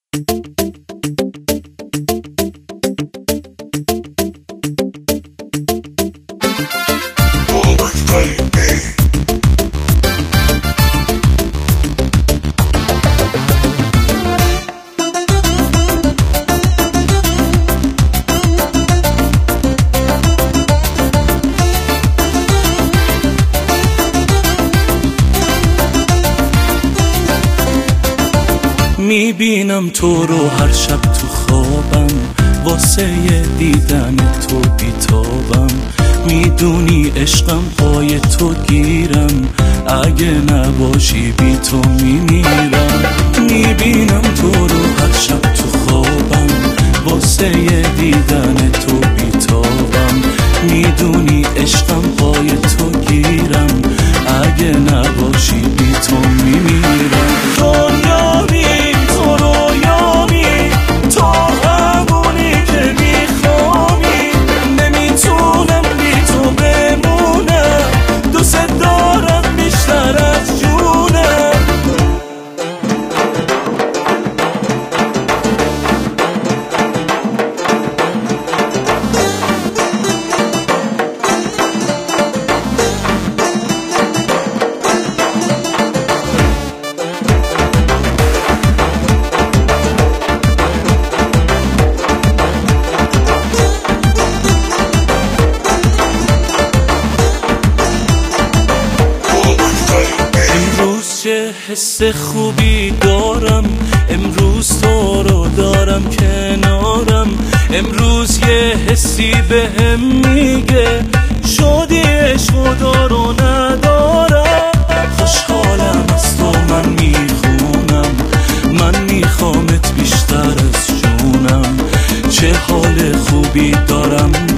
میبینم تو رو هر شب تو خوابم، واسه دیدن تو بیتابم. میدونی عشقم پای تو گیرم، اگه نباشی بی تو میمیرم. میبینم تو رو هر شب تو خوابم، واسه دیدن تو بیتابم. میدونی عشقم پای تو گیرم، اگه نباشی بی تو میمیرم. چه حس خوبی دارم، امروز تو رو دارم کنارم. امروز یه حسی بهم میگه شدی عشق و دارو ندارم. خوشحالم از تو من میخونم، من میخوامت بیشتر از جونم. چه حال خوبی دارم